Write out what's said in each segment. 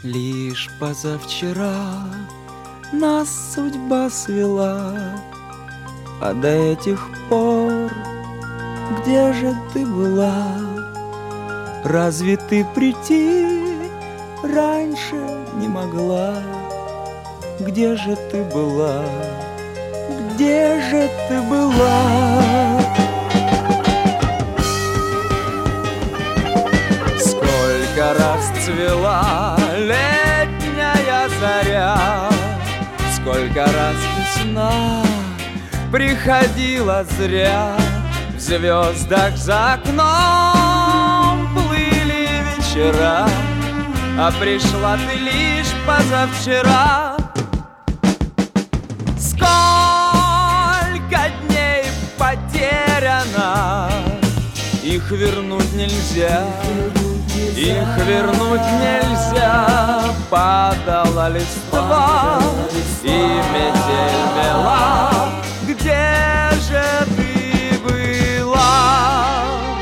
Лишь позавчера нас судьба свела, а до этих пор где же ты была? Разве ты прийти раньше не могла? Где же ты была? Где же ты была? Сколько раз цвела летняя заря, сколько раз весна приходила зря. В звездах за окном плыли вечера, а пришла ты лишь позавчера. Сколько дней потеряно, их вернуть нельзя, их вернуть нельзя. Падала листва и метель мела. Где же ты была?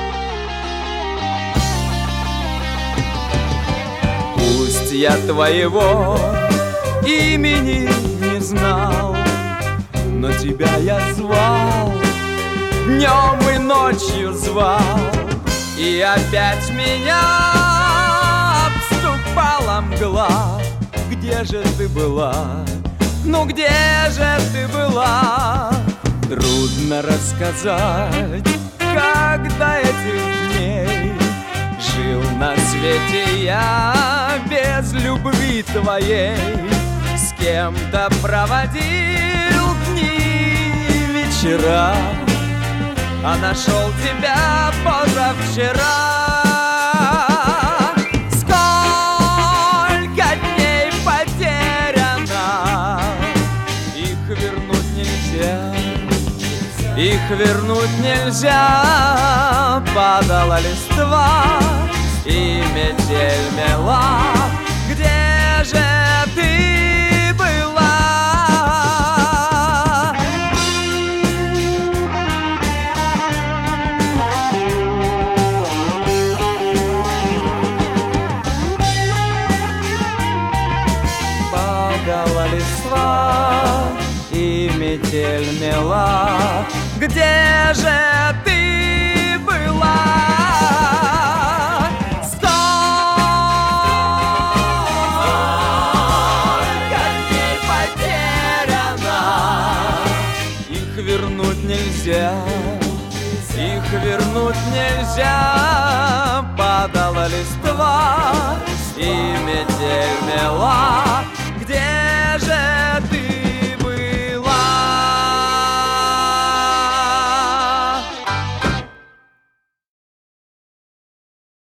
Пусть я твоего имени не знал, но тебя я звал, днем и ночью звал. И опять меня обступала мгла. Где же ты была? Ну где же ты была? Трудно рассказать, как до этих дней жил на свете я без любви твоей. С кем-то проводил дни, вечера, а нашел тебя позавчера. Сколько дней потеряно, их вернуть нельзя, их вернуть нельзя. Падала листва и метель мела. Где же ты была? Падала листва и метель мела. Где же ты была? Сколько дней потеряно, их вернуть нельзя, их вернуть нельзя. Падала листва и метель